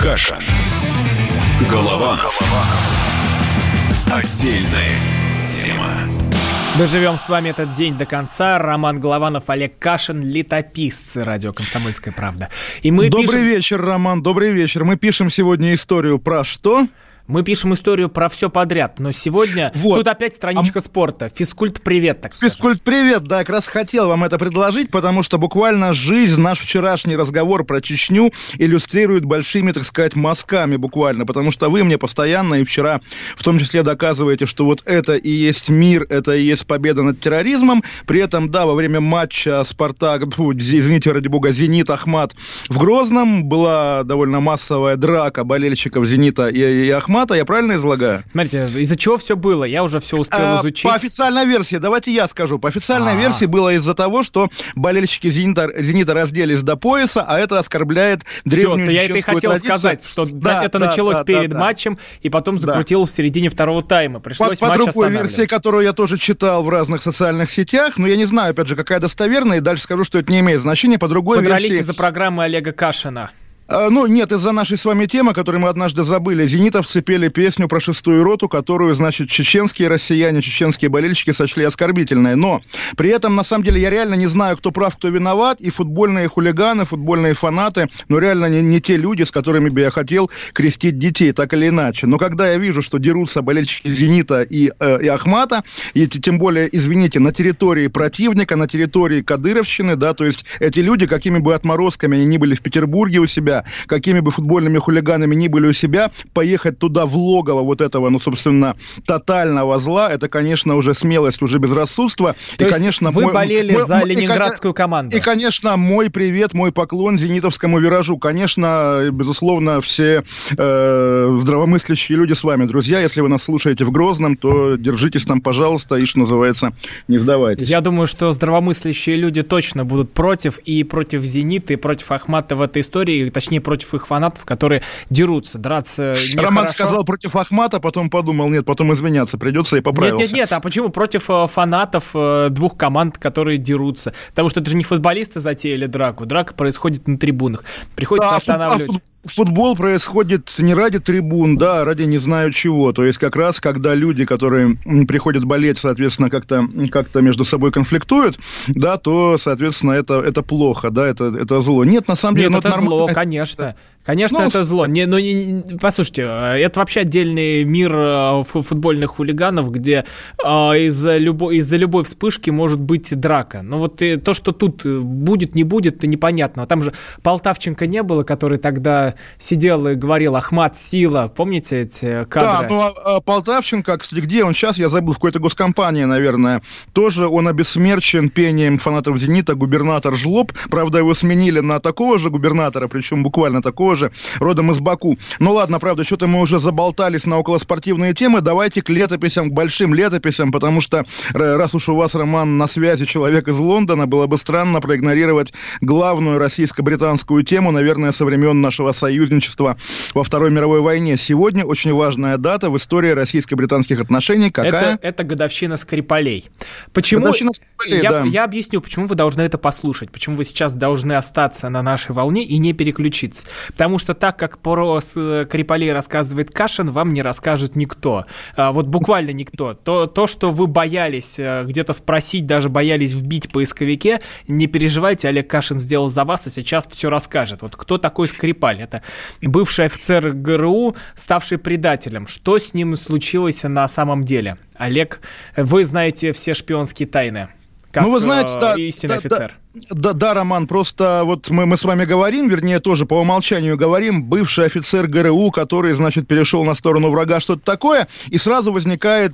Кашин. Голованов. Отдельная тема. Доживем с вами этот день до конца. Роман Голованов, Олег Кашин, летописцы радио «Комсомольская правда». И мы Добрый вечер, Роман, добрый вечер. Мы пишем сегодня историю про что? Мы пишем историю про все подряд, но сегодня тут опять страничка спорта. Физкульт-привет, так сказать. Физкульт-привет, да, как раз хотел вам это предложить, потому что буквально жизнь, наш вчерашний разговор про Чечню иллюстрирует большими, так сказать, мазками буквально, потому что вы мне постоянно и вчера в том числе доказываете, что вот это и есть мир, это и есть победа над терроризмом. При этом, да, во время матча «Спартак», извините, ради бога, «Зенит», «Ахмат» в Грозном была довольно массовая драка болельщиков «Зенита» и «Ахмата». Я правильно излагаю? Смотрите, из-за чего все было? Я уже все успел изучить. По официальной версии, давайте я скажу. По официальной версии было из-за того, что болельщики «Зенита» разделись до пояса, а это оскорбляет древнюю чеченскую традицию. Я это и хотел сказать, что это началось перед матчем, и потом закрутилось в середине второго тайма. Пришлось матч останавливать. Под рукой версии, которую я тоже читал в разных социальных сетях, но я не знаю, опять же, какая достоверная, и дальше скажу, что это не имеет значения. По другой версии... Подрались из-за программы Олега Кашина. Ну, нет, из-за нашей с вами темы, которую мы однажды забыли. Зенитовцы пели песню про 6-ю роту, которую, значит, чеченские россияне, чеченские болельщики сочли оскорбительной. Но при этом, на самом деле, я реально не знаю, кто прав, кто виноват. И футбольные хулиганы, футбольные фанаты, но реально не те люди, с которыми бы я хотел крестить детей, так или иначе. Но когда я вижу, что дерутся болельщики «Зенита» и «Ахмата», и тем более, извините, на территории противника, на территории кадыровщины, да, то есть эти люди, какими бы отморозками они ни были в Петербурге у себя, какими бы футбольными хулиганами ни были у себя, поехать туда в логово вот этого, ну, собственно, тотального зла, это, конечно, уже смелость, уже безрассудство. То есть конечно, вы болели за ленинградскую команду. И, конечно, мой привет, мой поклон зенитовскому виражу. Конечно, безусловно, все здравомыслящие люди с вами, друзья. Если вы нас слушаете в Грозном, то держитесь там, пожалуйста, и, что называется, не сдавайтесь. Я думаю, что здравомыслящие люди точно будут против, и против «Зенита», и против «Ахмата» в этой истории, точнее, против их фанатов, которые дерутся. Драться нехорошо. Роман сказал против «Ахмата», потом подумал, нет, потом извиняться придется, и поправился. Нет, а почему против фанатов двух команд, которые дерутся? Потому что это же не футболисты затеяли драку. Драка происходит на трибунах. Приходится останавливать. Футбол происходит не ради трибун, да, а ради не знаю чего. То есть как раз, когда люди, которые приходят болеть, соответственно, как-то между собой конфликтуют, да, то, соответственно, это плохо, да, это зло. Нет, на самом деле, это зло, конечно. Конечно, это зло. Послушайте, это вообще отдельный мир футбольных хулиганов, где из-за любой вспышки может быть драка. Но вот то, что тут будет, не будет, это непонятно. Там же Полтавченко не было, который тогда сидел и говорил: «Ахмат, сила». Помните эти кадры? Да, но Полтавченко, кстати, где он сейчас? Я забыл, в какой-то госкомпании, наверное. Тоже он обессмерчен пением фанатов «Зенита», губернатор Жлоб. Правда, его сменили на такого же губернатора, причем буквально такого же, родом из Баку. Ну ладно, правда, что-то мы уже заболтались на околоспортивные темы. Давайте к летописям, к большим летописям, потому что, раз уж у вас, Роман, на связи человек из Лондона, было бы странно проигнорировать главную российско-британскую тему, наверное, со времен нашего союзничества во Второй мировой войне. Сегодня очень важная дата в истории российско-британских отношений. Какая? Это годовщина Скрипалей. Почему? Годовщина Скрипалей, да. Я объясню, почему вы должны это послушать, почему вы сейчас должны остаться на нашей волне и не переключиться. Потому что так, как про Скрипалей рассказывает Кашин, вам не расскажет никто. Вот буквально никто. То, что вы боялись где-то спросить, даже боялись вбить в поисковике, не переживайте, Олег Кашин сделал за вас и сейчас все расскажет. Вот кто такой Скрипаль? Это бывший офицер ГРУ, ставший предателем. Что с ним случилось на самом деле? Олег, вы знаете все шпионские тайны. Как вы знаете, истинный офицер. Да, Роман, просто вот мы с вами говорим, вернее, тоже по умолчанию говорим, бывший офицер ГРУ, который, значит, перешел на сторону врага, что-то такое, и сразу возникает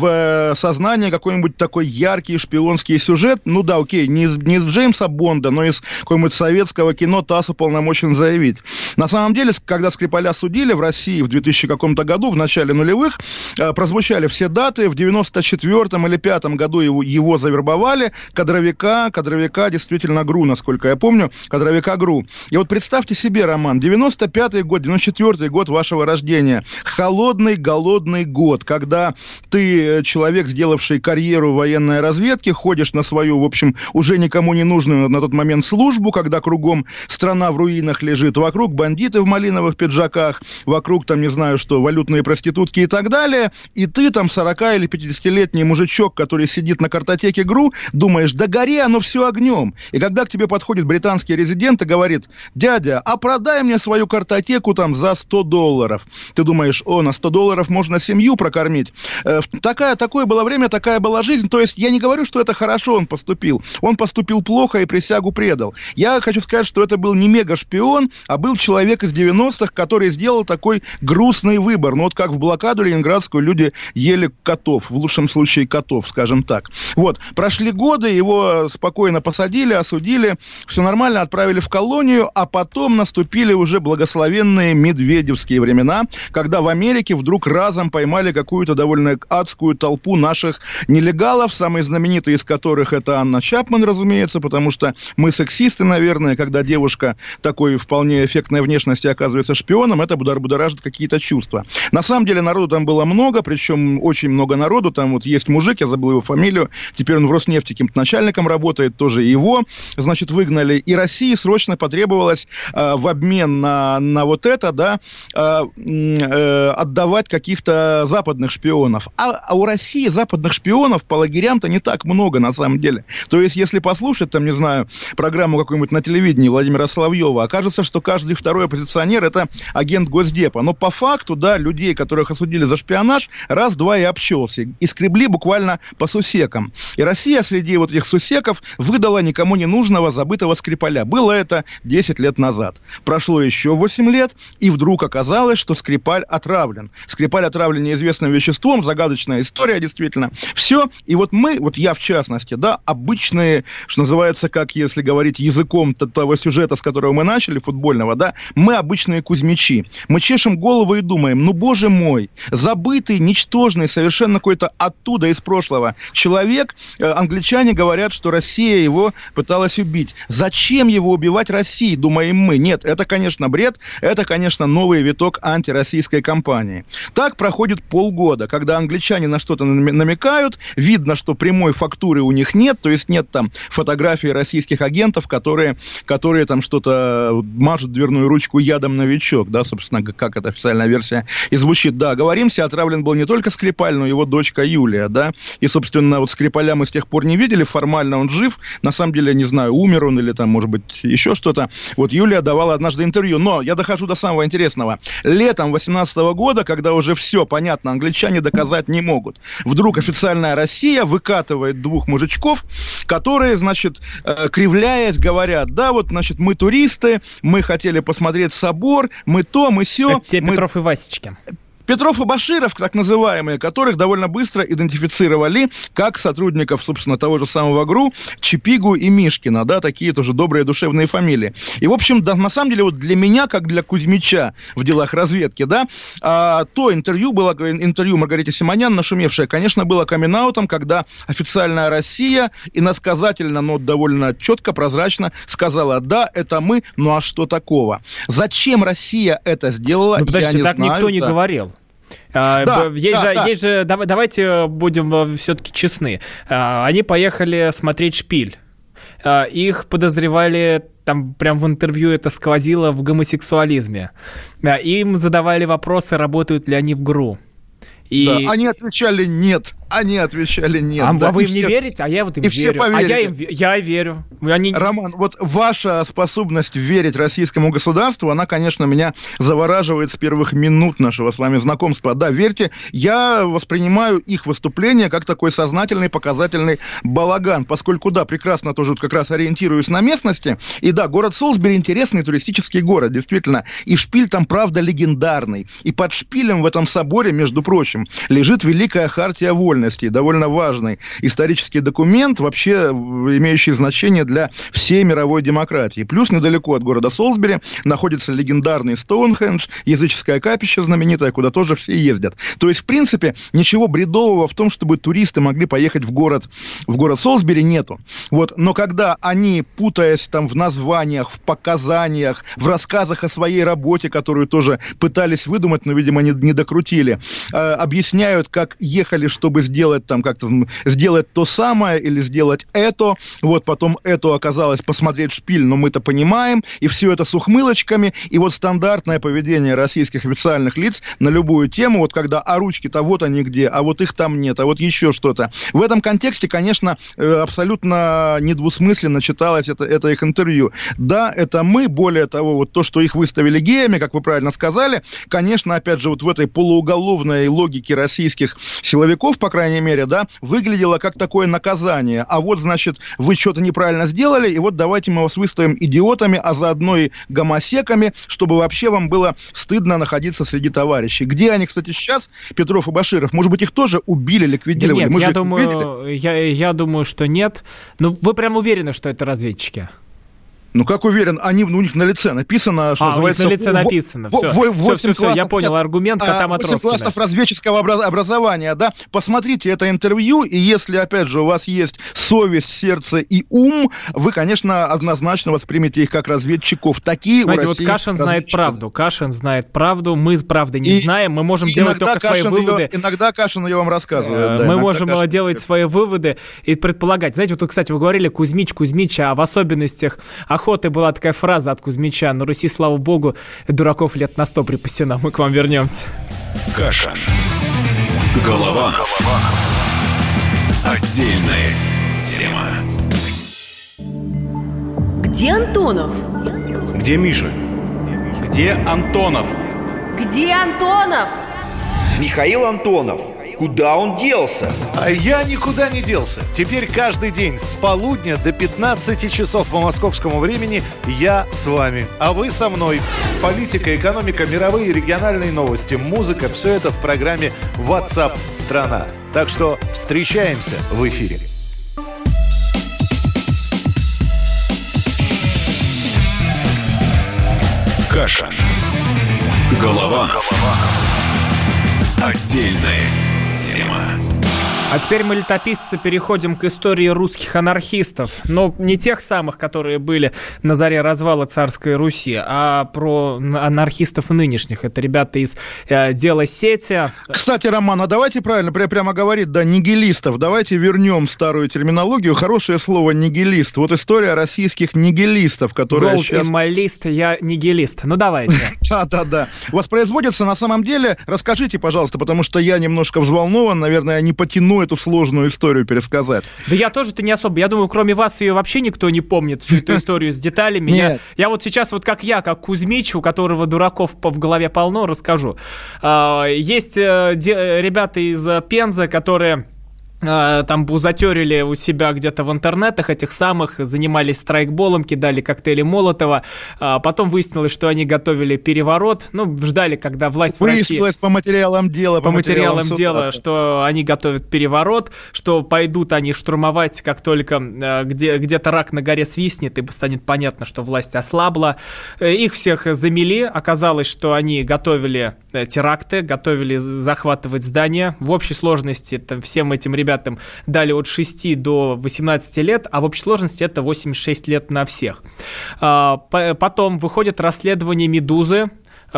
в сознании какой-нибудь такой яркий шпионский сюжет. Ну да, окей, не из Джеймса Бонда, но из какого-нибудь советского кино ТАСС уполномочен заявить. На самом деле, когда Скрипаля судили в России в 2000 каком-то году, в начале нулевых, прозвучали все даты. В 94-м или 95-м году его завербовали, кадровика действительно ГРУ, насколько я помню, кадровика ГРУ. И вот представьте себе, Роман, 95-й год, 94-й год вашего рождения, холодный, голодный год, когда ты человек, сделавший карьеру в военной разведке, ходишь на свою, в общем, уже никому не нужную на тот момент службу, когда кругом страна в руинах лежит, вокруг бандиты в малиновых пиджаках, вокруг, там, не знаю что, валютные проститутки и так далее, и ты там 40 или 50-летний мужичок, который сидит на картотеке ГРУ, думаешь, да гори оно все огнем. И когда к тебе подходит британский резидент и говорит: дядя, а продай мне свою картотеку там за $100. Ты думаешь, на $100 можно семью прокормить. Такое было время, такая была жизнь. То есть я не говорю, что это хорошо он поступил. Он поступил плохо и присягу предал. Я хочу сказать, что это был не мега-шпион, а был человек из 90-х, который сделал такой грустный выбор. Ну вот как в блокаду ленинградскую люди ели котов, в лучшем случае котов, скажем так. Вот, прошли годы, его спокойно посадили, осудили, все нормально, отправили в колонию, а потом наступили уже благословенные медведевские времена, когда в Америке вдруг разом поймали какую-то довольно адскую толпу наших нелегалов, самые знаменитые из которых это Анна Чапман, разумеется, потому что мы сексисты, наверное, когда девушка такой вполне эффектной внешности оказывается шпионом, это будоражит какие-то чувства. На самом деле народу там было много, причем очень много народу, там вот есть мужик, я забыл его фамилию, теперь он в Роснефти каким-то начальником работает, тоже его, значит, выгнали, и России срочно потребовалось в обмен на вот это, да, отдавать каких-то западных шпионов. А у России западных шпионов по лагерям-то не так много, на самом деле. То есть, если послушать, там, не знаю, программу какую-нибудь на телевидении Владимира Соловьева, окажется, что каждый второй оппозиционер — это агент Госдепа. Но по факту, да, людей, которых осудили за шпионаж, раз-два и обчелся. И скребли буквально по сусекам. И Россия среди вот этих сусеков выдала никому не нужного, забытого Скрипаля. Было это 10 лет назад. Прошло еще 8 лет, и вдруг оказалось, что Скрипаль отравлен. Скрипаль отравлен неизвестным веществом, загадочная история, действительно. Все, и вот мы, вот я в частности, да, обычные, что называется, как если говорить языком того сюжета, с которого мы начали, футбольного, да, мы обычные кузьмичи. Мы чешем голову и думаем, ну, боже мой, забытый, ничтожный, совершенно какой-то оттуда, из прошлого человек, англичане говорят, что Россия его пыталась убить. Зачем его убивать России, думаем мы? Нет, это, конечно, бред, это, конечно, новый виток антироссийской кампании. Так проходит полгода, когда англичане на что-то намекают, видно, что прямой фактуры у них нет, то есть нет там фотографий российских агентов, которые там что-то мажут дверную ручку ядом новичок, да, собственно, как эта официальная версия и звучит. Да, говоримся, отравлен был не только Скрипаль, но и его дочка Юлия, да, и, собственно, вот Скрипаля мы с тех пор не видели, формально он жив, на самом деле, не знаю, умер он или там, может быть, еще что-то. Вот Юлия давала однажды интервью, но я дохожу до самого интересного. Летом 2018 года, когда уже все понятно, англичане доказать не могут, вдруг официальная Россия выкатывает двух мужичков, которые, значит, кривляясь, говорят, да, вот, значит, мы туристы, мы хотели посмотреть собор, мы то, мы сё. Это те Петров и Васечки. Петров и Баширов, так называемые, которых довольно быстро идентифицировали как сотрудников, собственно, того же самого ГРУ, Чипигу и Мишкина, да, такие тоже добрые душевные фамилии. И, в общем, да, на самом деле, вот для меня, как для Кузьмича в делах разведки, да, то интервью было, интервью Маргариты Симонян, нашумевшее, конечно, было камин-аутом, когда официальная Россия иносказательно, но довольно четко, прозрачно сказала, да, это мы, ну а что такого? Зачем Россия это сделала, ну, подождите, я не так знаю. Никто не говорил. Есть же, давайте будем все-таки честны. Они поехали смотреть «Шпиль». Их подозревали, там прям в интервью это сквозило, в гомосексуализме. Им задавали вопросы, работают ли они в ГРУ. Да, они отвечали нет. А вы им не верите? А я вот им верю. Все поверили. Я верю. Роман, вот ваша способность верить российскому государству, она, конечно, меня завораживает с первых минут нашего с вами знакомства. Да, верьте, я воспринимаю их выступление как такой сознательный, показательный балаган, поскольку, да, прекрасно тоже как раз ориентируюсь на местности. И да, город Солсбери интересный туристический город, действительно. И Шпиль там, правда, легендарный. И под Шпилем в этом соборе, между прочим, лежит Великая Хартия Вольности. вольностей, довольно важный исторический документ, вообще имеющий значение для всей мировой демократии. Плюс недалеко от города Солсбери находится легендарный Стоунхендж, языческое капище знаменитое, куда тоже все ездят. То есть, в принципе, ничего бредового в том, чтобы туристы могли поехать в город Солсбери, нету. Вот. Но когда они, путаясь там в названиях, в показаниях, в рассказах о своей работе, которую тоже пытались выдумать, но, видимо, не докрутили, объясняют, как ехали, чтобы сделать там как-то сделать то самое или сделать это, вот потом это оказалось посмотреть шпиль, но мы-то понимаем, и все это с ухмылочками, и вот стандартное поведение российских официальных лиц на любую тему, вот когда, а ручки-то вот они где, а вот их там нет, а вот еще что-то. В этом контексте, конечно, абсолютно недвусмысленно читалось это их интервью. Да, это мы, более того, вот то, что их выставили геями, как вы правильно сказали, конечно, опять же, вот в этой полууголовной логике российских силовиков, по крайней мере, да, выглядело как такое наказание. А вот, значит, вы что-то неправильно сделали, и вот давайте мы вас выставим идиотами, а заодно и гомосеками, чтобы вообще вам было стыдно находиться среди товарищей. Где они, кстати, сейчас, Петров и Баширов? Может быть, их тоже убили, ликвидировали? Да нет, я думаю, что нет. Ну, вы прям уверены, что это разведчики? Ну, как уверен, у них на лице написано, что называется... у них на лице написано, все, я понял аргумент кота Матроскина. 8 классов разведческого образования, да? Посмотрите это интервью, и если, опять же, у вас есть совесть, сердце и ум, вы, конечно, однозначно воспримете их как разведчиков. Такие знаете, вот Кашин знает правду, мы правды не знаем, мы можем делать только свои выводы. Иногда Кашин ее вам рассказывает. Мы можем делать свои выводы и предполагать. Знаете, вот, кстати, вы говорили Кузьмич, а в особенностях охоты была такая фраза от Кузьмича: на Руси, слава богу, дураков лет на 100 припасено. Мы к вам вернемся. Кашин. Голованов. Отдельная тема. Где Антонов? Где Миша? Где Антонов? Где Антонов? Михаил Антонов. Куда он делся? А я никуда не делся. Теперь каждый день с полудня до 15 часов по московскому времени я с вами, а вы со мной. Политика, экономика, мировые и региональные новости, музыка — все это в программе WhatsApp страна. Так что встречаемся в эфире. Кашин. Голованов. Отдельная тема. А теперь мы, летописцы, переходим к истории русских анархистов. Но не тех самых, которые были на заре развала царской Руси, а про анархистов нынешних. Это ребята из «Дела сети». Кстати, Роман, а давайте правильно, прямо говорить, да, нигилистов. Давайте вернем старую терминологию. Хорошее слово «нигилист». Вот история российских нигилистов, которые Голд сейчас... эмалист, я нигилист. Ну, давайте. Да. Воспроизводится на самом деле... Расскажите, пожалуйста, потому что я немножко взволнован, наверное, я не потяну эту сложную историю пересказать. Да я тоже-то не особо. Я думаю, кроме вас ее вообще никто не помнит, всю эту историю с деталями. Я вот сейчас, вот как Кузьмич, у которого дураков в голове полно, расскажу. Есть ребята из Пензы, которые... там бузатерили у себя где-то в интернетах этих самых, занимались страйкболом, кидали коктейли Молотова. Потом выяснилось, что они готовили переворот. Ждали, когда власть в России... Выяснилось по материалам дела. По материалам дела, что они готовят переворот, что пойдут они штурмовать, как только где-то рак на горе свистнет, и станет понятно, что власть ослабла. Их всех замели. Оказалось, что они готовили теракты, готовили захватывать здания. В общей сложности всем этим ребятам дали от 6 до 18 лет, а в общей сложности это 86 лет на всех. Потом выходит расследование «Медузы»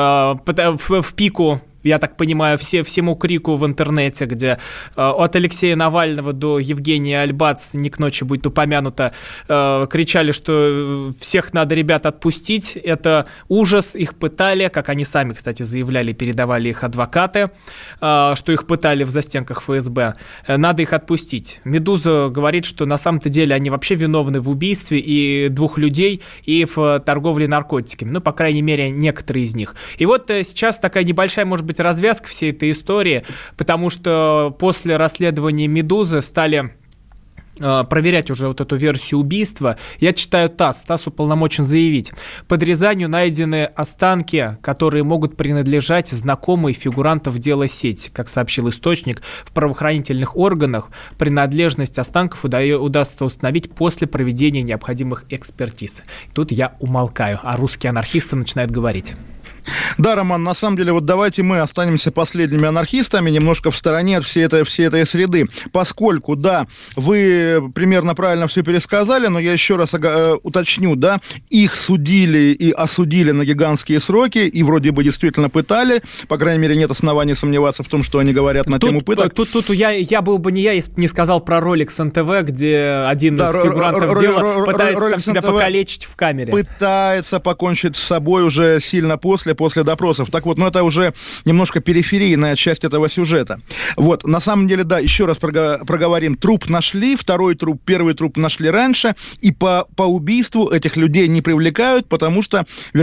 в пику, я так понимаю, всему крику в интернете, где от Алексея Навального до Евгения Альбац, не к ночи будет упомянуто, кричали, что всех надо, ребят, отпустить. Это ужас, их пытали, как они сами, кстати, заявляли, передавали их адвокаты, что их пытали в застенках ФСБ. Надо их отпустить. «Медуза» говорит, что на самом-то деле они вообще виновны в убийстве и 2 людей, и в торговле наркотиками. По крайней мере, некоторые из них. И вот сейчас такая небольшая, может быть, развязка всей этой истории, потому что после расследования «Медузы» стали проверять уже вот эту версию убийства. Я читаю ТАСС. ТАСС уполномочен заявить. Под Рязанью найдены останки, которые могут принадлежать знакомой фигурантов дела сеть. Как сообщил источник, в правоохранительных органах принадлежность останков удастся установить после проведения необходимых экспертиз. Тут я умолкаю, а русские анархисты начинают говорить. Да, Роман, на самом деле, вот давайте мы останемся последними анархистами, немножко в стороне от всей этой среды, поскольку, да, вы примерно правильно все пересказали, но я еще раз уточню, да, их судили и осудили на гигантские сроки, и вроде бы действительно пытали, по крайней мере, нет оснований сомневаться в том, что они говорят на тему пыток. Тут я был бы не я, если бы не сказал про ролик с НТВ, где один из фигурантов дела пытается там себя покалечить в камере. Пытается покончить с собой уже сильно после допросов. Так вот, но это уже немножко периферийная часть этого сюжета. Вот, на самом деле, да, еще раз проговорим. Труп нашли, второй труп, первый труп нашли раньше, и по убийству этих людей не привлекают, потому что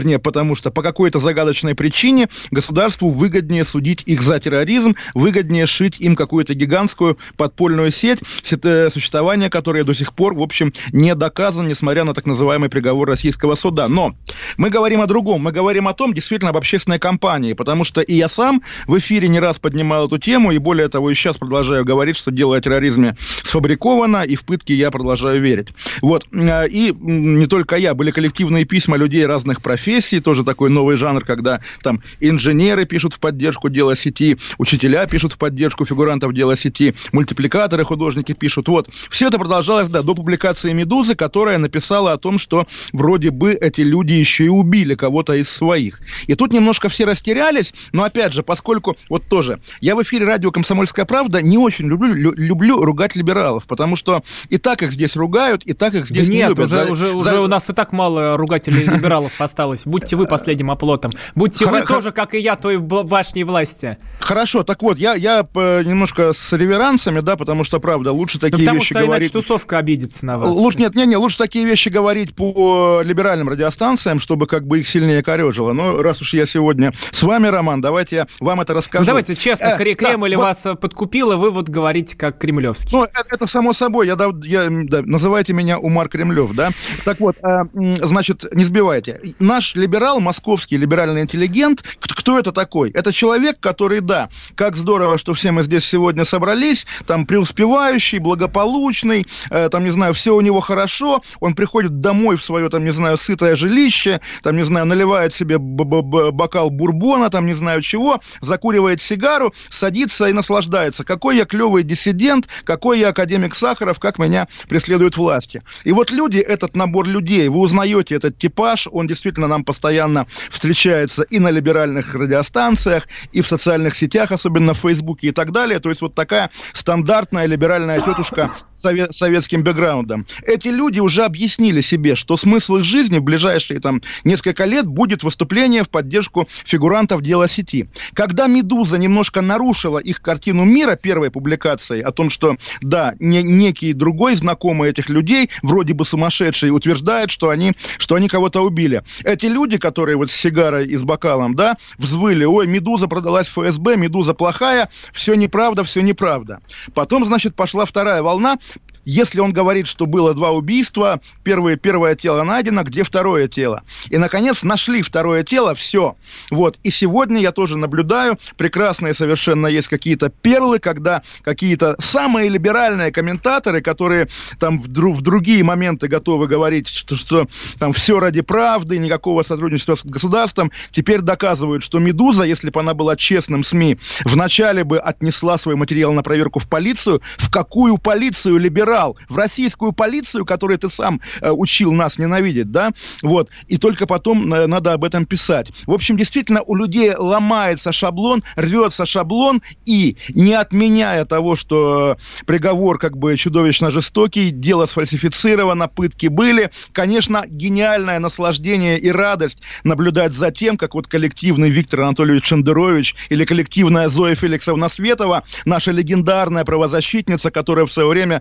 по какой-то загадочной причине государству выгоднее судить их за терроризм, выгоднее шить им какую-то гигантскую подпольную сеть, существование которой до сих пор, в общем, не доказано, несмотря на так называемый приговор российского суда. Но мы говорим о другом. Мы говорим о том, действительно, об общественной кампании, потому что и я сам в эфире не раз поднимал эту тему, и более того, и сейчас продолжаю говорить, что дело о терроризме сфабриковано, и в пытки я продолжаю верить. Вот. И не только я, были коллективные письма людей разных профессий, тоже такой новый жанр, когда там инженеры пишут в поддержку дела сети, учителя пишут в поддержку фигурантов дела сети, мультипликаторы, художники пишут. Вот. Все это продолжалось, да, до публикации «Медузы», которая написала о том, что вроде бы эти люди еще и убили кого-то из своих. И тут немножко все растерялись, но опять же, поскольку, вот тоже, я в эфире радио «Комсомольская правда» не очень люблю ругать либералов, потому что и так их здесь ругают, и так их здесь не любят. Нет, уже у нас и так мало ругателей либералов осталось. Будьте вы последним оплотом. Будьте вы тоже, как и я, той башней власти. Хорошо, так вот, я немножко с реверансами, да, потому что, правда, лучше такие вещи говорить... Потому что иначе тусовка обидится на вас. Лучше такие вещи говорить по либеральным радиостанциям, чтобы как бы их сильнее корежило. Но раз уж я сегодня с вами, Роман, давайте я вам это расскажу. Ну, давайте честно, Кремль вас подкупил, и вы вот говорите как кремлевский. Ну, это само собой. Называйте меня Умар Кремлев, да? Так вот, значит, не сбивайте. Наш либерал, московский либеральный интеллигент, кто это такой? Это человек, который, да, как здорово, что все мы здесь сегодня собрались, там преуспевающий, благополучный, там, не знаю, все у него хорошо, он приходит домой в свое, там, не знаю, сытое жилище, там, не знаю, наливает себе бокал бурбона, там, не знаю чего, закуривает сигару, садится и наслаждается. Какой я клевый диссидент, какой я академик Сахаров, как меня преследуют власти. И вот люди, этот набор людей, вы узнаете этот типаж, он действительно нам постоянно встречается и на либеральных радиостанциях, и в социальных сетях, особенно в Фейсбуке и так далее. То есть вот такая стандартная либеральная тетушка с советским бэкграундом. Эти люди уже объяснили себе, что смысл их жизни в ближайшие там несколько лет будет выступление в поддержку фигурантов дела сети. Когда «Медуза» немножко нарушила их картину мира первой публикацией о том, что, да, некий другой знакомый этих людей, вроде бы сумасшедший, утверждает, что они кого-то убили. Эти люди, которые вот с сигарой и с бокалом, да, взвыли: ой, «Медуза» продалась в ФСБ, «Медуза» плохая, все неправда, все неправда. Потом, значит, пошла вторая волна. Если он говорит, что было 2 убийства, первое тело найдено, где второе тело? И, наконец, нашли второе тело, все. Вот. И сегодня я тоже наблюдаю, прекрасные совершенно есть какие-то перлы, когда какие-то самые либеральные комментаторы, которые там в другие моменты готовы говорить, что там все ради правды, никакого сотрудничества с государством, теперь доказывают, что «Медуза», если бы она была честным СМИ, вначале бы отнесла свой материал на проверку в полицию. В какую полицию либерал? В российскую полицию, которую ты сам учил нас ненавидеть, да? Вот. И только потом надо об этом писать. В общем, действительно, у людей ломается шаблон, рвется шаблон, и не отменяя того, что приговор как бы чудовищно жестокий, дело сфальсифицировано, пытки были, конечно, гениальное наслаждение и радость наблюдать за тем, как вот коллективный Виктор Анатольевич Шендерович или коллективная Зоя Феликсовна Светова, наша легендарная правозащитница, которая в свое время так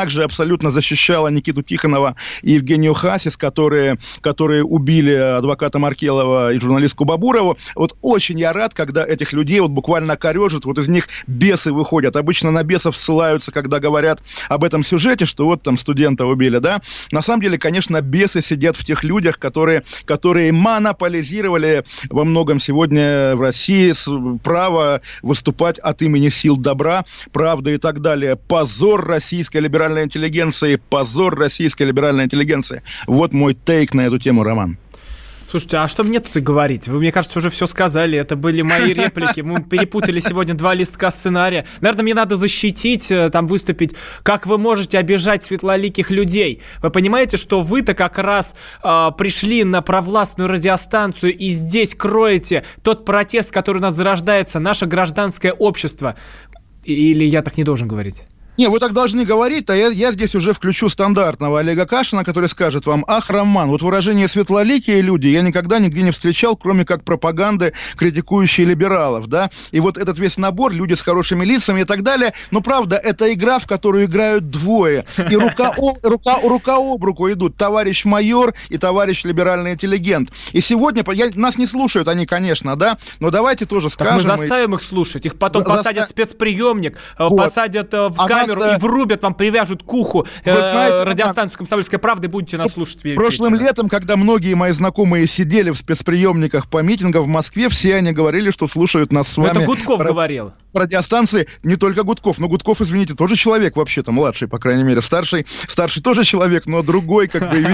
также абсолютно защищала Никиту Тихонова и Евгению Хасис, которые убили адвоката Маркелова и журналистку Бабурову. Вот очень я рад, когда этих людей вот буквально корежат, вот из них бесы выходят. Обычно на бесов ссылаются, когда говорят об этом сюжете, что вот там студента убили, да. На самом деле, конечно, бесы сидят в тех людях, которые монополизировали во многом сегодня в России право выступать от имени сил добра, правды и так далее. Позор российской либеральной интеллигенции, позор российской либеральной интеллигенции. Вот мой тейк на эту тему, Роман. Слушайте, а что мне тут и говорить? Вы, мне кажется, уже все сказали. Это были мои реплики. Мы перепутали сегодня 2 листка сценария. Наверное, мне надо защитить, там выступить. Как вы можете обижать светлоликих людей? Вы понимаете, что вы-то как раз пришли на провластную радиостанцию и здесь кроете тот протест, который у нас зарождается, наше гражданское общество. Или я так не должен говорить? Не, вы так должны говорить, а я здесь уже включу стандартного Олега Кашина, который скажет вам: ах, Роман, вот выражение «светлоликие люди» я никогда нигде не встречал, кроме как пропаганды, критикующей либералов, да, и вот этот весь набор, люди с хорошими лицами и так далее, но правда, это игра, в которую играют двое, и рука об руку идут товарищ майор и товарищ либеральный интеллигент, и сегодня, нас не слушают они, конечно, да, но давайте тоже скажем... Так мы заставим их слушать, их потом посадят в спецприемник, вот. Посадят в камеру, и врубят, вам привяжут к уху радиостанцию «Комсомольская правда» и будете нас слушать. Прошлым летом, когда многие мои знакомые сидели в спецприемниках по митингам в Москве, все они говорили, что слушают нас с вами. Это Гудков говорил. Радиостанции, не только Гудков, но Гудков, извините, тоже человек вообще-то, младший, по крайней мере, старший тоже человек, но другой, как бы, и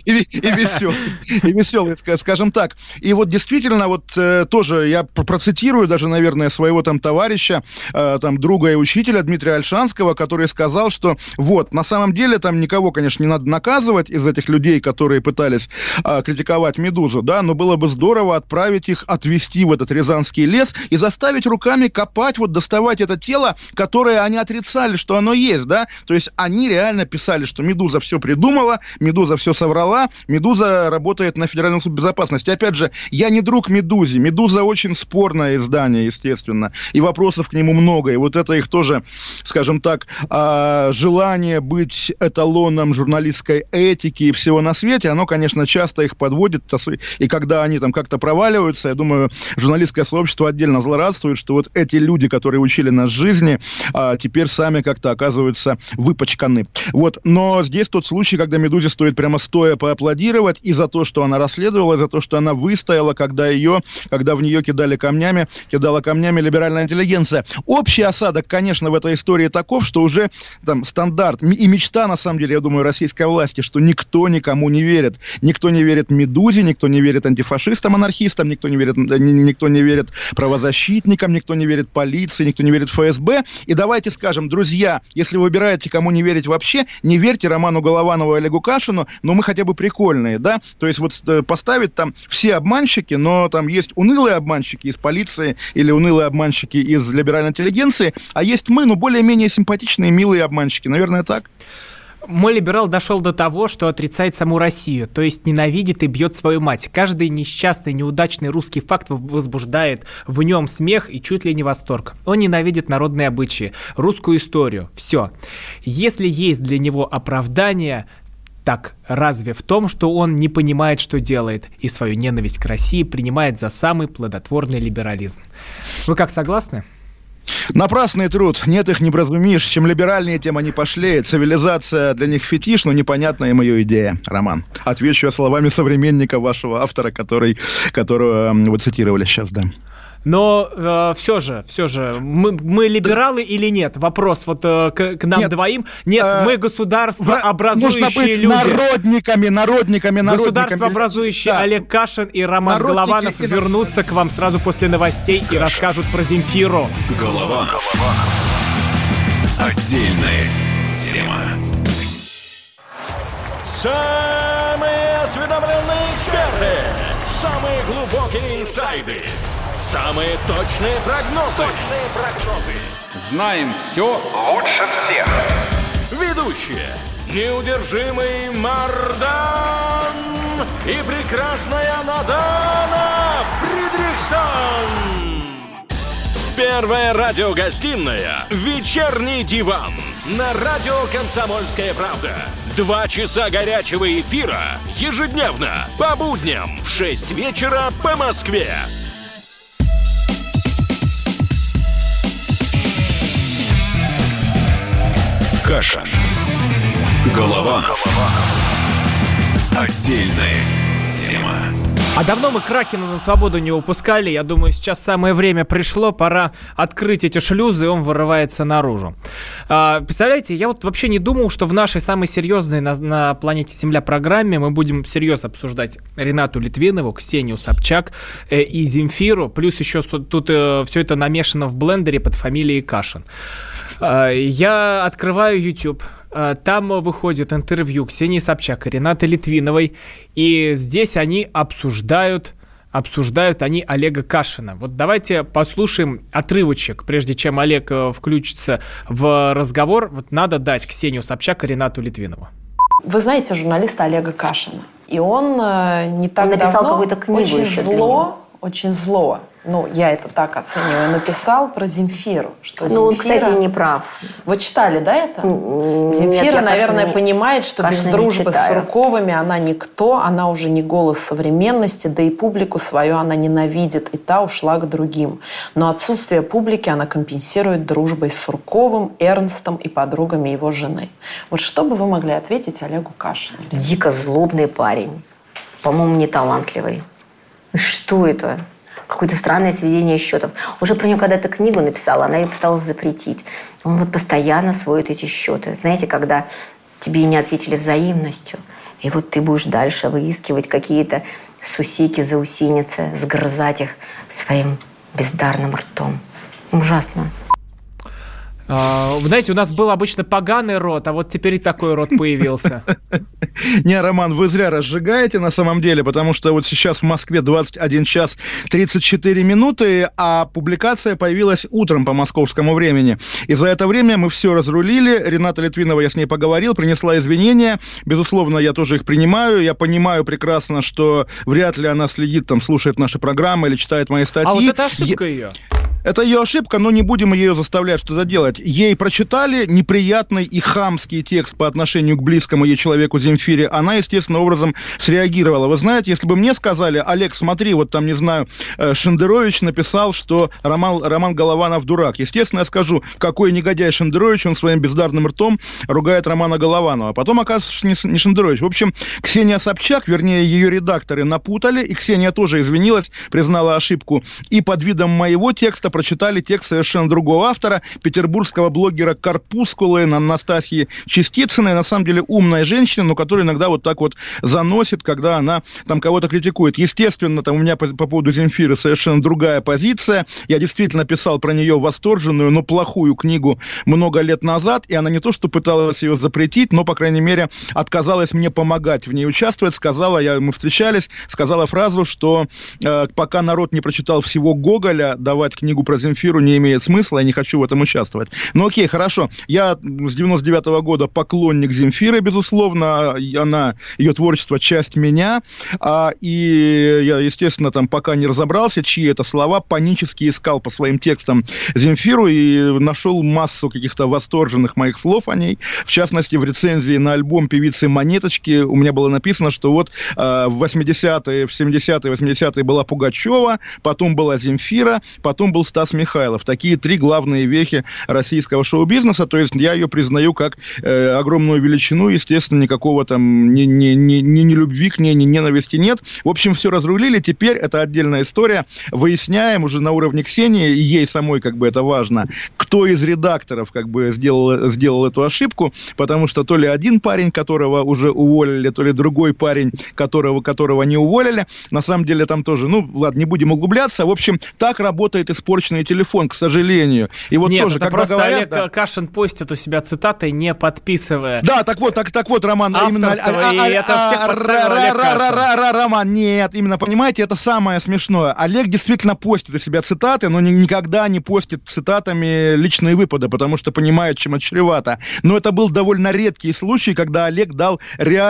веселый, скажем так. И вот действительно, вот тоже я процитирую даже, наверное, своего там товарища, там, друга и учителя Дмитрия Ольшанского, который сказал, что вот, на самом деле там никого, конечно, не надо наказывать из этих людей, которые пытались критиковать «Медузу», да, но было бы здорово отправить их, отвезти в этот Рязанский лес и заставить руками копать, вот доставать это тело, которое они отрицали, что оно есть, да, то есть они реально писали, что «Медуза» все придумала, «Медуза» все соврала, «Медуза» работает на Федеральном службе безопасности. Опять же, я не друг «Медузе», «Медуза» очень спорное издание, естественно, и вопросов к нему много, и вот это их тоже, скажем так, желание быть эталоном журналистской этики и всего на свете, оно, конечно, часто их подводит, и когда они там как-то проваливаются, я думаю, журналистское сообщество отдельно злорадствует, что вот эти люди, которые учили нас жизни, теперь сами как-то оказываются выпачканы. Вот, но здесь тот случай, когда «Медузе» стоит прямо стоя поаплодировать и за то, что она расследовала, и за то, что она выстояла, когда в нее кидала камнями либеральная интеллигенция. Общий осадок, конечно, в этой истории таков, что уже там стандарт и мечта, на самом деле, я думаю, российской власти, что никто никому не верит. Никто не верит «Медузе», никто не верит антифашистам, анархистам, никто не верит правозащитникам, никто не верит полиции, никто не верит ФСБ. И давайте скажем, друзья, если вы выбираете, кому не верить вообще, не верьте Роману Голованову и Олегу Кашину, но мы хотя бы прикольные, да? То есть вот поставить там все обманщики, но там есть унылые обманщики из полиции или унылые обманщики из либеральной интеллигенции, а есть мы, более-менее симпатичные, милые обманщики. Наверное, так? Мой либерал дошел до того, что отрицает саму Россию, то есть ненавидит и бьет свою мать. Каждый несчастный, неудачный русский факт возбуждает в нем смех и чуть ли не восторг. Он ненавидит народные обычаи, русскую историю, все. Если есть для него оправдание, так разве в том, что он не понимает, что делает, и свою ненависть к России принимает за самый плодотворный либерализм. Вы как, согласны? Напрасный труд, нет их не вразумишь. Чем либеральнее, тем они пошлее. Цивилизация для них фетиш, но непонятная им ее идея. Роман, отвечу я словами современника вашего автора, которого вы цитировали сейчас, да. Но все же, мы либералы или нет? Вопрос вот к нам нет, двоим. Нет, мы государствообразующие люди. Народниками. Государствообразующие да. Олег Кашин и Роман Голованов вернутся к вам сразу после новостей и расскажут про Земфиру. Голованов. Отдельная тема. Самые осведомленные эксперты. Самые глубокие инсайды. Самые точные прогнозы. Знаем все лучше всех. Ведущие. Неудержимый Мардан и прекрасная Надана Фридрихсон. Первая радиогостинная «Вечерний диван» на радио «Комсомольская правда». 2 часа горячего эфира ежедневно по будням в 6 вечера по Москве. Кашин. Голованов. Отдельная тема. А давно мы Кракена на свободу не выпускали. Я думаю, сейчас самое время пришло. Пора открыть эти шлюзы, и он вырывается наружу. Представляете, я вот вообще не думал, что в нашей самой серьезной на планете Земля программе мы будем всерьез обсуждать Ренату Литвинову, Ксению Собчак и Земфиру. Плюс еще тут все это намешано в блендере под фамилией Кашин. Я открываю YouTube. Там выходит интервью Ксении Собчак и Ренаты Литвиновой, и здесь они обсуждают они Олега Кашина. Вот давайте послушаем отрывочек, прежде чем Олег включится в разговор. Вот надо дать Ксению Собчак и Ренату Литвинову. Вы знаете журналиста Олега Кашина, и он не так написал давно какую-то книгу очень зло, ну, я это так оцениваю, написал про Земфиру. Что Ну, Земфира... он, кстати, не прав. Вы читали, да, это? Нет, Земфира, наверное, понимает, что без дружбы с Сурковыми она никто, она уже не голос современности, да и публику свою она ненавидит, и та ушла к другим. Но отсутствие публики она компенсирует дружбой с Сурковым, Эрнстом и подругами его жены. Вот что бы вы могли ответить Олегу Кашину? Дико злобный парень. По-моему, неталантливый. Что это? Какое-то странное сведение счетов. Уже про нее когда-то книгу написала, она ее пыталась запретить. Он вот постоянно сводит эти счеты. Знаете, когда тебе не ответили взаимностью, и вот ты будешь дальше выискивать какие-то сусеки, заусеницы, сгрызать их своим бездарным ртом. Ужасно. Знаете, у нас был обычно поганый рот, а вот теперь и такой рот появился. Не, Роман, вы зря разжигаете на самом деле, потому что вот сейчас в Москве 21 час 34 минуты, а публикация появилась утром по московскому времени. И за это время мы все разрулили. Рената Литвинова, я с ней поговорил, принесла извинения. Безусловно, я тоже их принимаю. Я понимаю прекрасно, что вряд ли она следит, там, слушает наши программы или читает мои статьи. А вот это ошибка ее. Это ее ошибка, но не будем ее заставлять что-то делать. Ей прочитали неприятный и хамский текст по отношению к близкому ей человеку Земфире. Она, естественным образом, среагировала. Вы знаете, если бы мне сказали: Олег, смотри, вот там, не знаю, Шендерович написал, что Роман Голованов дурак. Естественно, я скажу, какой негодяй Шендерович, он своим бездарным ртом ругает Романа Голованова. Потом, оказывается, не Шендерович. В общем, Ксения Собчак, вернее, ее редакторы напутали, и Ксения тоже извинилась, признала ошибку. И под видом моего текста прочитали текст совершенно другого автора, петербургского блогера Корпускулы Анастасии Частицыной. На самом деле умная женщина, но которая иногда вот так вот заносит, когда она там кого-то критикует. Естественно, там у меня по поводу Земфиры совершенно другая позиция. Я действительно писал про нее восторженную, но плохую книгу много лет назад, и она не то что пыталась ее запретить, но, по крайней мере, отказалась мне помогать в ней участвовать. Мы встречались, сказала фразу, что пока народ не прочитал всего Гоголя, давать книгу про Земфиру не имеет смысла, я не хочу в этом участвовать. Ну окей, хорошо. Я с 99-го года поклонник Земфиры, безусловно. Ее творчество — часть меня. И я, естественно, там пока не разобрался, чьи это слова, панически искал по своим текстам Земфиру и нашел массу каких-то восторженных моих слов о ней. В частности, в рецензии на альбом певицы Монеточки у меня было написано, что вот в 80-е, в 70-е, 80-е была Пугачева, потом была Земфира, потом был Стас Михайлов. Такие 3 главные вехи российского шоу-бизнеса. То есть я ее признаю как огромную величину. Естественно, никакого там ни любви к ней, ни ненависти нет. В общем, все разрулили. Теперь это отдельная история. Выясняем уже на уровне Ксении, и ей самой как бы это важно, кто из редакторов как бы сделал эту ошибку, потому что то ли один парень, которого уже уволили, то ли другой парень, которого не уволили. На самом деле там тоже, ну ладно, не будем углубляться. В общем, так работает испорченный телефон, к сожалению. И вот нет, тоже, это когда просто говорят, Олег Кашин постит у себя цитаты, не подписывая. Да, так вот, Роман, именно... и это всех подставил Олег Кашин. Роман, нет, именно, понимаете, это самое смешное. Олег действительно постит у себя цитаты, но никогда не постит цитатами личные выпады, потому что понимает, чем это чревато. Но это был довольно редкий случай, когда Олег дал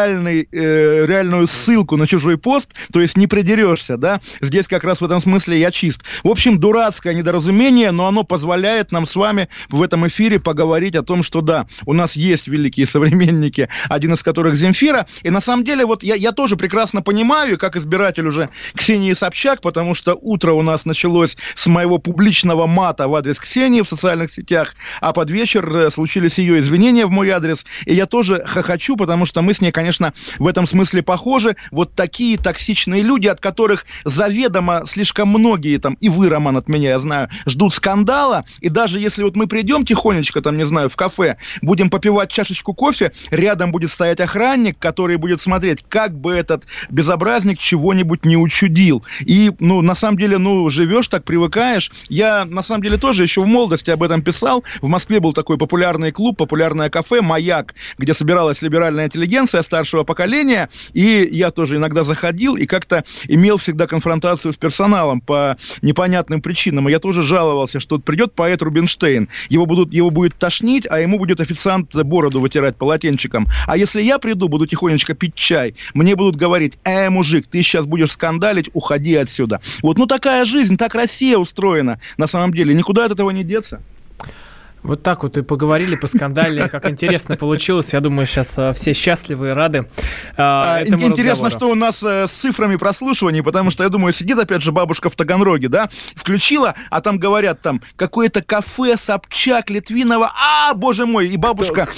реальную ссылку на чужой пост, то есть не придерешься, да? Здесь как раз в этом смысле я чист. В общем, дурацкая, недоразумение, но оно позволяет нам с вами в этом эфире поговорить о том, что да, у нас есть великие современники, один из которых Земфира, и на самом деле вот я тоже прекрасно понимаю, как избиратель уже Ксении Собчак, потому что утро у нас началось с моего публичного мата в адрес Ксении в социальных сетях, а под вечер случились ее извинения в мой адрес, и я тоже хохочу, потому что мы с ней, конечно, в этом смысле похожи. Вот такие токсичные люди, от которых заведомо слишком многие, там, и вы, Роман, от меня, я знаю, ждут скандала, и даже если вот мы придем тихонечко, там, не знаю, в кафе, будем попивать чашечку кофе, рядом будет стоять охранник, который будет смотреть, как бы этот безобразник чего-нибудь не учудил. И, на самом деле, живешь так, привыкаешь. Я, на самом деле, тоже еще в молодости об этом писал. В Москве был такой популярный клуб, популярное кафе «Маяк», где собиралась либеральная интеллигенция старшего поколения, и я тоже иногда заходил и как-то имел всегда конфронтацию с персоналом по непонятным причинам. И я тоже жаловался, что придет поэт Рубинштейн, его будет тошнить, а ему будет официант бороду вытирать полотенчиком. А если я приду, буду тихонечко пить чай, мне будут говорить: мужик, ты сейчас будешь скандалить, уходи отсюда. Вот, такая жизнь, так Россия устроена на самом деле, никуда от этого не деться. Вот так вот и поговорили, поскандалили, как интересно получилось. Я думаю, сейчас все счастливы и рады этому Интересно, разговору. что у нас с цифрами прослушиваний, потому что, я думаю, сидит опять же бабушка в Таганроге, да, включила, а там говорят, там, какое-то кафе, Собчак, Литвинова, боже мой, и бабушка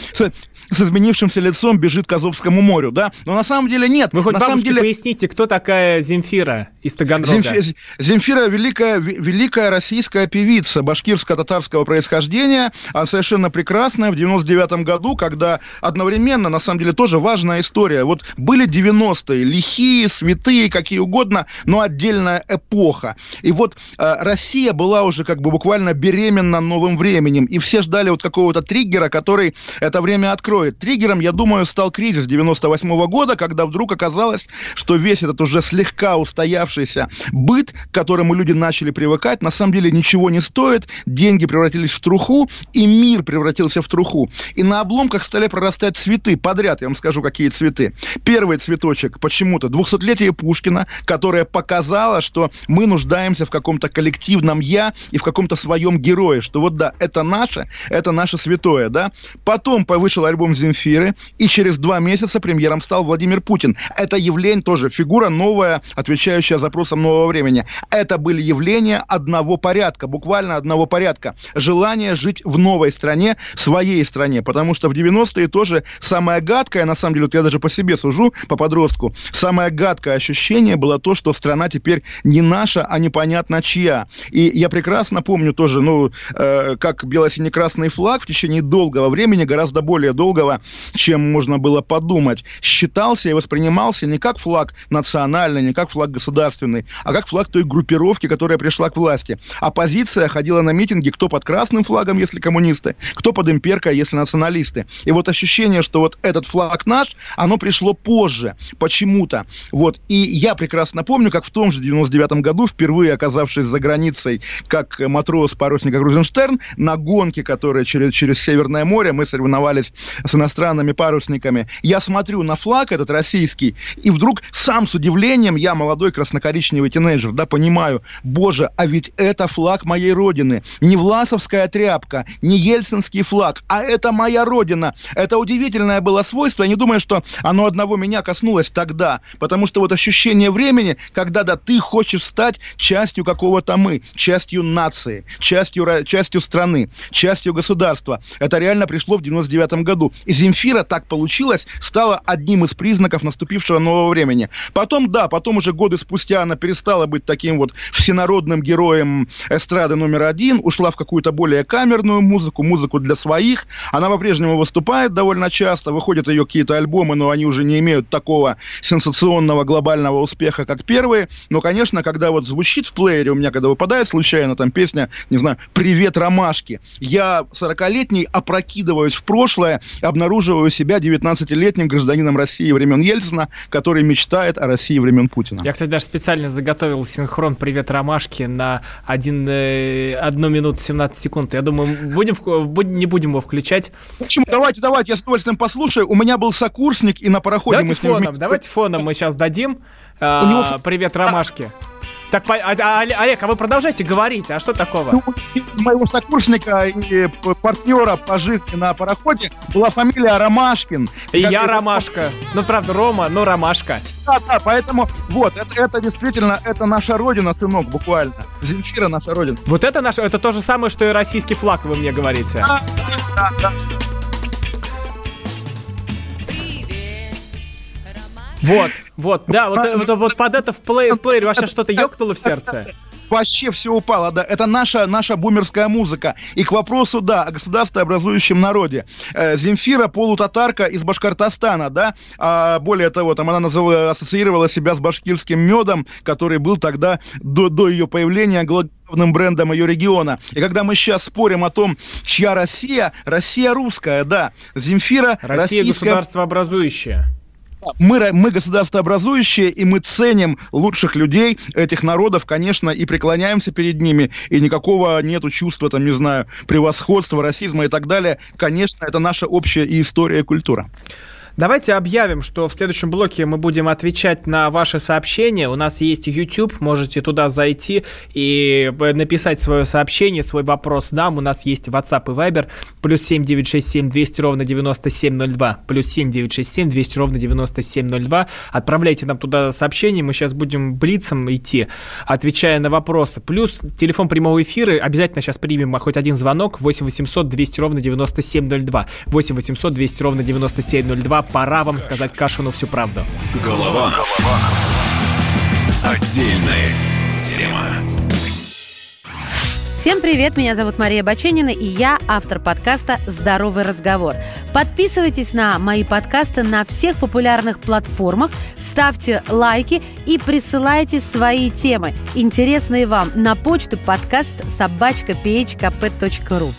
с изменившимся лицом бежит к Азовскому морю, да, но на самом деле нет. Вы хоть на бабушке самом деле... поясните, кто такая Земфира из Таганрога? Земфира великая российская певица башкирско-татарского происхождения. Она совершенно прекрасная. В 99-м году, когда одновременно, на самом деле, тоже важная история. Вот были 90-е, лихие, святые, какие угодно, но отдельная эпоха. И вот Россия была уже как бы буквально беременна новым временем. И все ждали вот какого-то триггера, который это время откроет. Триггером, я думаю, стал кризис 98-го года, когда вдруг оказалось, что весь этот уже слегка устоявшийся быт, к которому люди начали привыкать, на самом деле ничего не стоит. Деньги превратились в труху, и мир превратился в труху. И на обломках стали прорастать цветы подряд. Я вам скажу, какие цветы. Первый цветочек почему-то 200-летие Пушкина, которое показало, что мы нуждаемся в каком-то коллективном «я» и в каком-то своем герое. Что вот да, это наше святое, да. Потом вышел альбом Земфиры, и через 2 месяца премьером стал Владимир Путин. Это явление тоже, фигура новая, отвечающая запросам нового времени. Это были явления одного порядка, буквально одного порядка. Желание жить в новой стране, своей стране, потому что в 90-е тоже самое гадкое, на самом деле, вот я даже по себе сужу, по подростку, самое гадкое ощущение было то, что страна теперь не наша, а непонятно чья. И я прекрасно помню тоже, как бело-сине-красный флаг в течение долгого времени, гораздо более долгого, чем можно было подумать, считался и воспринимался не как флаг национальный, не как флаг государственный, а как флаг той группировки, которая пришла к власти. Оппозиция ходила на митинги, кто под красным флагом, если коммунисты, кто под имперкой, если националисты. И вот ощущение, что вот этот флаг наш, оно пришло позже, почему-то. Вот. И я прекрасно помню, как в том же 99-м году, впервые оказавшись за границей, как матрос парусника Крузенштерн, на гонке, которая через Северное море, мы соревновались с иностранными парусниками, я смотрю на флаг этот российский, и вдруг сам с удивлением, я молодой красно-коричневый тинейджер, да, понимаю, боже, а ведь это флаг моей родины, не власовская тряпка, не ельцинский флаг, а это моя родина. Это удивительное было свойство, я не думаю, что оно одного меня коснулось тогда, потому что вот ощущение времени, когда, да, ты хочешь стать частью какого-то мы, частью нации, частью страны, частью государства. Это реально пришло в 99-м году. И Земфира, так получилось, стала одним из признаков наступившего нового времени. Потом уже годы спустя она перестала быть таким вот всенародным героем эстрады номер 1, ушла в какую-то более камерную музыку для своих. Она по-прежнему выступает довольно часто, выходят ее какие-то альбомы, но они уже не имеют такого сенсационного глобального успеха, как первые. Но, конечно, когда вот звучит в плеере, у меня когда выпадает случайно там песня, не знаю, «Привет, ромашки», я 40-летний опрокидываюсь в прошлое, обнаруживаю себя 19-летним гражданином России времен Ельцина, который мечтает о России времен Путина. Я, кстати, даже специально заготовил синхрон «Привет, ромашки» на 1 минуту 17 секунд. Я думаю, не будем его включать. Почему? Давайте, я с удовольствием послушаю. У меня был сокурсник, и на пароходе давайте фоном мы сейчас дадим. «Привет, ромашки». Так, Олег, а вы продолжайте говорить, а что такого? Моего сокурсника и партнера по жизни на пароходе была фамилия Ромашкин. И я Ромашка. Ну, правда, Рома, но Ромашка. Да, поэтому вот, это действительно, это наша родина, сынок, буквально. Земфира наша родина. Вот это то же самое, что и российский флаг, вы мне говорите. Да. Вот, под это в плеере вообще что-то ёкнуло в сердце. Вообще все упало, да. Это наша бумерская музыка. И к вопросу, да, о государствообразующем народе. Земфира полутатарка из Башкортостана, да. Более того, там она ассоциировала себя с башкирским медом, который был тогда до ее появления главным брендом ее региона. И когда мы сейчас спорим о том, чья Россия русская, да. Земфира Россия государствообразующая. Мы государствообразующие, и мы ценим лучших людей этих народов, конечно, и преклоняемся перед ними, и никакого нету чувства, там, не знаю, превосходства, расизма и так далее. Конечно, это наша общая и история, и культура. Давайте объявим, что в следующем блоке мы будем отвечать на ваши сообщения. У нас есть YouTube, можете туда зайти и написать свое сообщение, свой вопрос нам. У нас есть WhatsApp и Viber, +7 967 200 ровно 9702, +7 967 200 ровно 9702. Отправляйте нам туда сообщение, мы сейчас будем блицом идти, отвечая на вопросы. Плюс телефон прямого эфира, обязательно сейчас примем хоть один звонок, 8 800 200 ровно 9702, 8 800 200 ровно 9702. Пора вам сказать Кашину всю правду. Голованов. Отдельная тема. Всем привет, меня зовут Мария Баченина, и я автор подкаста «Здоровый разговор». Подписывайтесь на мои подкасты на всех популярных платформах, ставьте лайки и присылайте свои темы, интересные вам, на почту podcast@phkp.ru.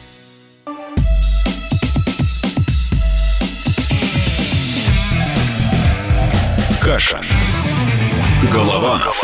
Кашин. Голованов.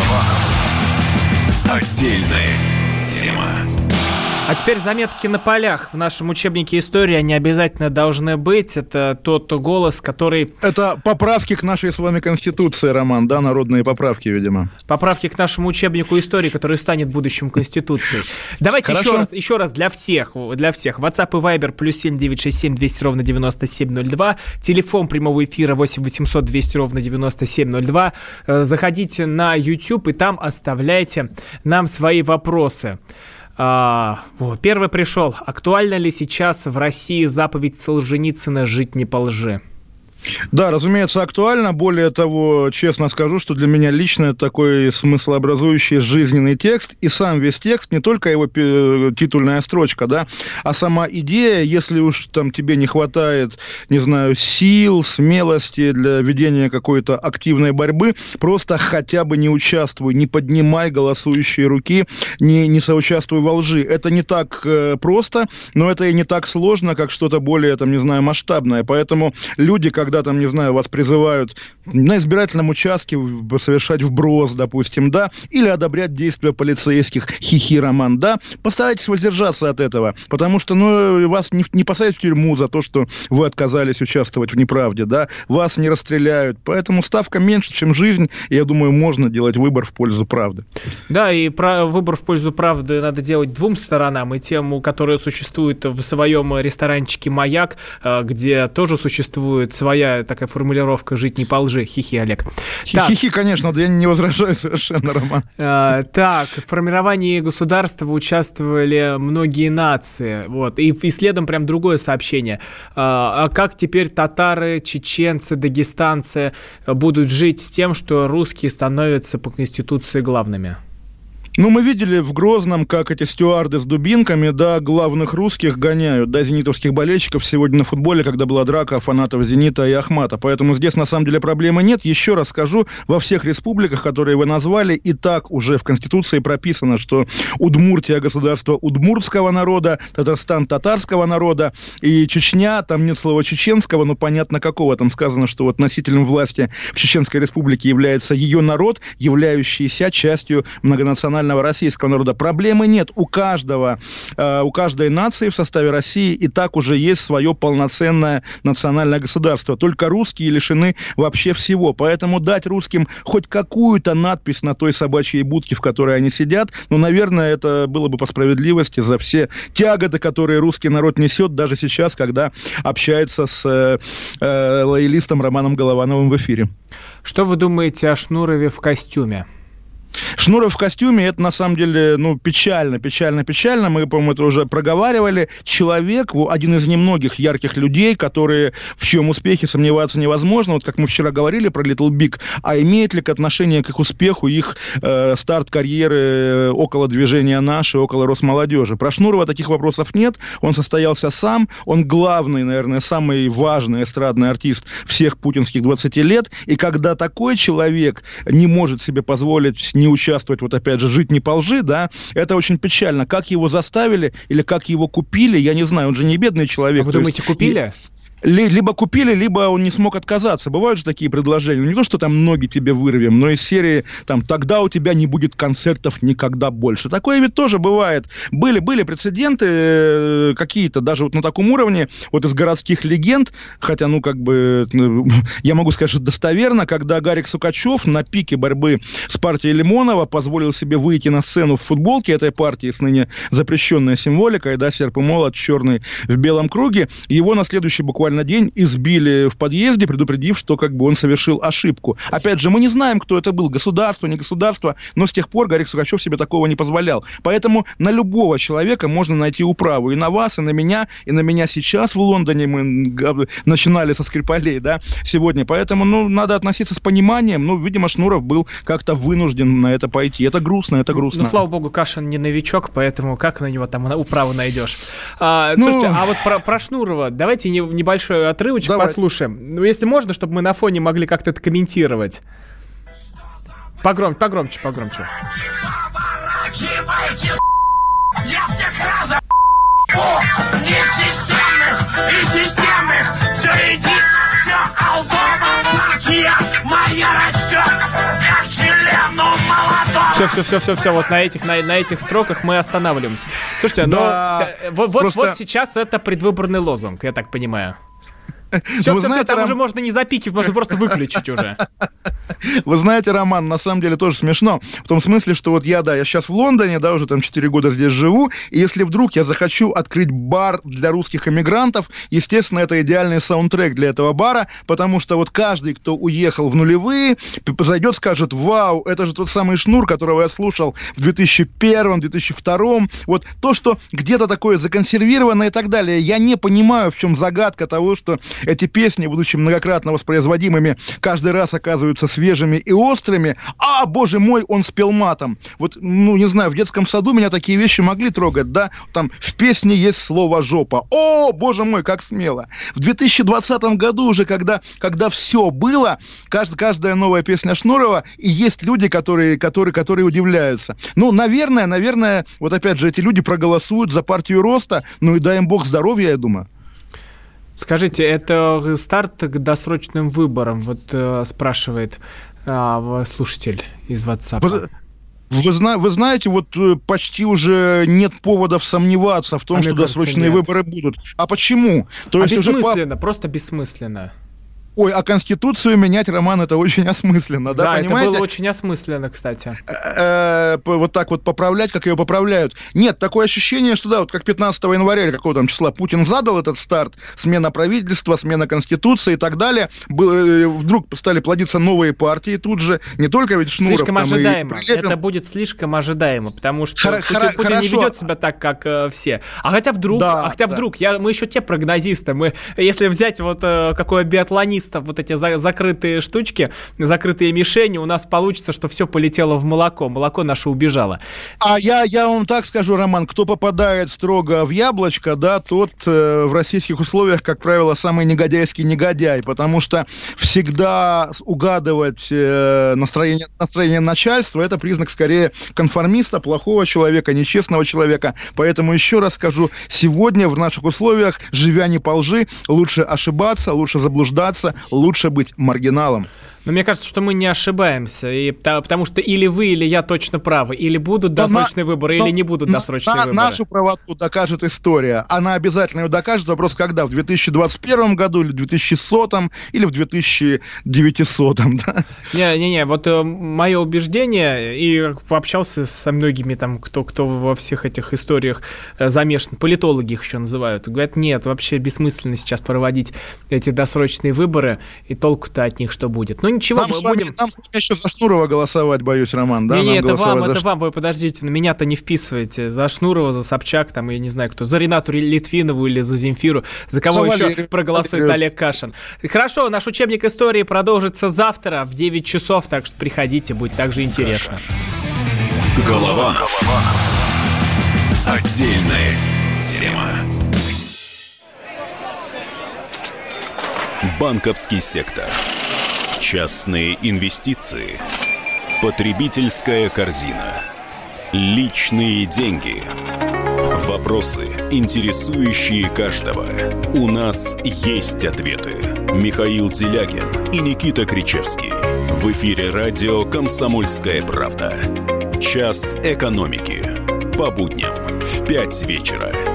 Отдельная тема. А теперь заметки на полях. В нашем учебнике истории они обязательно должны быть. Это тот голос, который... Это поправки к нашей с вами Конституции, Роман, да? Народные поправки, видимо. Поправки к нашему учебнику истории, который станет будущим Конституцией. Давайте еще раз для всех. WhatsApp и Viber +7 967 200 ровно 9702. Телефон прямого эфира 8 800 200 ровно 9702. Заходите на YouTube и там оставляйте нам свои вопросы. Первый пришел. Актуальна ли сейчас в России заповедь Солженицына «Жить не по лжи»? Да, разумеется, актуально. Более того, честно скажу, что для меня лично это такой смыслообразующий жизненный текст. И сам весь текст, не только его титульная строчка, да, а сама идея, если уж там тебе не хватает, не знаю, сил, смелости для ведения какой-то активной борьбы, просто хотя бы не участвуй, не поднимай голосующие руки, не соучаствуй во лжи. Это не так просто, но это и не так сложно, как что-то более, там, не знаю, масштабное. Поэтому люди, когда там, не знаю, вас призывают на избирательном участке совершать вброс, допустим, да, или одобрять действия полицейских, хихи, Роман, да, постарайтесь воздержаться от этого, потому что, вас не посадят в тюрьму за то, что вы отказались участвовать в неправде, да, вас не расстреляют, поэтому ставка меньше, чем жизнь, и я думаю, можно делать выбор в пользу правды. Да, и выбор в пользу правды надо делать двум сторонам, и тем, которые существуют в своем ресторанчике «Маяк», где тоже существует своя такая формулировка «жить не по лжи». Хихи, Олег. Хихи, конечно, да я не возражаю совершенно, Роман. Так, в формировании государства участвовали многие нации. Вот. И следом прям другое сообщение. А как теперь татары, чеченцы, дагестанцы будут жить с тем, что русские становятся по Конституции главными? Мы видели в Грозном, как эти стюарды с дубинками, да, главных русских гоняют, да, зенитовских болельщиков сегодня на футболе, когда была драка фанатов «Зенита» и «Ахмата». Поэтому здесь, на самом деле, проблемы нет. Еще раз скажу, во всех республиках, которые вы назвали, и так уже в Конституции прописано, что Удмуртия – государство удмуртского народа, Татарстан – татарского народа, и Чечня, там нет слова чеченского, но понятно какого. Там сказано, что вот носителем власти в Чеченской республике является ее народ, являющийся частью многонационального национального российского народа. Проблемы нет. У каждой нации в составе России и так уже есть свое полноценное национальное государство. Только русские лишены вообще всего. Поэтому дать русским хоть какую-то надпись на той собачьей будке, в которой они сидят, наверное, это было бы по справедливости за все тяготы, которые русский народ несет даже сейчас, когда общается с лоялистом Романом Головановым в эфире. Что вы думаете о Шнурове в костюме? Шнуров в костюме, это на самом деле, печально. Мы, по-моему, это уже проговаривали. Человек, один из немногих ярких людей, в чьем успехе сомневаться невозможно. Вот как мы вчера говорили про Little Big, а имеет ли отношение к их успеху их старт карьеры около движения «Наши», около Росмолодежи? Про Шнурова таких вопросов нет. Он состоялся сам. Он главный, наверное, самый важный эстрадный артист всех путинских 20 лет. И когда такой человек не может себе позволить не участвовать, опять же, жить не по лжи, да, это очень печально. Как его заставили или как его купили, я не знаю, он же не бедный человек. А вы думаете, купили? Либо купили, либо он не смог отказаться. Бывают же такие предложения. Не то, что там ноги тебе вырвем, но из серии тогда у тебя не будет концертов никогда больше. Такое ведь тоже бывает. Были прецеденты какие-то, даже на таком уровне, из городских легенд, хотя, я могу сказать, что достоверно, когда Гарик Сукачев на пике борьбы с партией Лимонова позволил себе выйти на сцену в футболке этой партии с ныне запрещенной символикой, да, серп и молот черный в белом круге, его на следующий буквально день избили в подъезде, предупредив, что он совершил ошибку. Опять же, мы не знаем, кто это был, государство, не государство, но с тех пор Гарик Сукачев себе такого не позволял. Поэтому на любого человека можно найти управу. И на вас, и на меня сейчас в Лондоне мы начинали со Скрипалей, да, сегодня. Поэтому, надо относиться с пониманием. Видимо, Шнуров был как-то вынужден на это пойти. Это грустно. Слава богу, Кашин не новичок, поэтому как на него там управу найдешь? Слушайте, а вот про Шнурова давайте небольшой отрывочек послушаем. Если можно, чтобы мы на фоне могли как-то это комментировать. Погромче. Я всех разом несистемных и системных. Все едино, все алдово. Партия моя растет, как член молодого. Все, вот на этих строках мы останавливаемся. Слушайте, вот сейчас это предвыборный лозунг, я так понимаю. Все, там уже можно не запикивать, можно просто выключить уже. Вы знаете, Роман, на самом деле тоже смешно. В том смысле, что я сейчас в Лондоне, да, уже 4 года здесь живу, и если вдруг я захочу открыть бар для русских эмигрантов, естественно, это идеальный саундтрек для этого бара, потому что каждый, кто уехал в нулевые, зайдет, скажет: вау, это же тот самый Шнур, которого я слушал в 2001-2002. То, что где-то такое законсервированное и так далее. Я не понимаю, в чем загадка того, что эти песни, будучи многократно воспроизводимыми, каждый раз оказываются свежими и острыми. Боже мой, он спел матом. Не знаю, в детском саду меня такие вещи могли трогать, да? Там в песне есть слово «жопа». О, боже мой, как смело. В 2020 году уже, когда все было, каждая новая песня Шнурова, и есть люди, которые удивляются. Наверное, опять же, эти люди проголосуют за партию роста, и дай им бог здоровья, я думаю. Скажите, это старт к досрочным выборам, спрашивает слушатель из WhatsApp. Вы знаете, почти уже нет поводов сомневаться в том, что досрочные выборы будут. А почему? Бессмысленно, просто бессмысленно. Ой, а Конституцию менять, Роман, это очень осмысленно, да, понимаете? Это было очень осмысленно, кстати. Вот так поправлять, как ее поправляют. Нет, такое ощущение, что как 15 января или какого там числа Путин задал этот старт, смена правительства, смена Конституции и так далее, вдруг стали плодиться новые партии тут же, не только ведь Шнуров. Слишком ожидаемо, это будет слишком ожидаемо, потому что Путин не ведет себя так, как все. Хотя вдруг, мы еще те прогнозисты, если взять какой биатлонист, эти закрытые штучки, закрытые мишени, у нас получится, что все полетело в молоко. Молоко наше убежало. А я вам так скажу, Роман, кто попадает строго в яблочко, да, тот в российских условиях, как правило, самый негодяйский негодяй, потому что всегда угадывать настроение начальства — это признак скорее конформиста, плохого человека, нечестного человека. Поэтому еще раз скажу, сегодня в наших условиях, живя не по лжи, лучше ошибаться, лучше заблуждаться, лучше быть маргиналом. Но мне кажется, что мы не ошибаемся, потому что или вы, или я точно правы, или будут досрочные выборы, или не будут досрочные выборы. Нашу правоту докажет история. Она обязательно ее докажет. Вопрос, когда? В 2021 году, или в 2100, или в 2900, да? Не-не-не, вот мое убеждение, и пообщался со многими там, кто во всех этих историях замешан, политологи их еще называют, говорят, нет, вообще бессмысленно сейчас проводить эти досрочные выборы, и толку-то от них что будет. Ну ничего, нам с вами еще за Шнурова голосовать, боюсь, Роман, да? Не, это вам, вы подождите, на меня-то не вписывайте, за Шнурова, за Собчак, там, я не знаю кто, за Ренату Литвинову или за Земфиру, за кого еще проголосует Олег Кашин. Хорошо, наш учебник истории продолжится завтра в 9 часов, так что приходите, будет также интересно. Голованов. Отдельная тема. Банковский сектор. Частные инвестиции. Потребительская корзина. Личные деньги. Вопросы, интересующие каждого. У нас есть ответы. Михаил Делягин и Никита Кричевский. В эфире радио «Комсомольская правда». Час экономики. По будням в 5 вечера.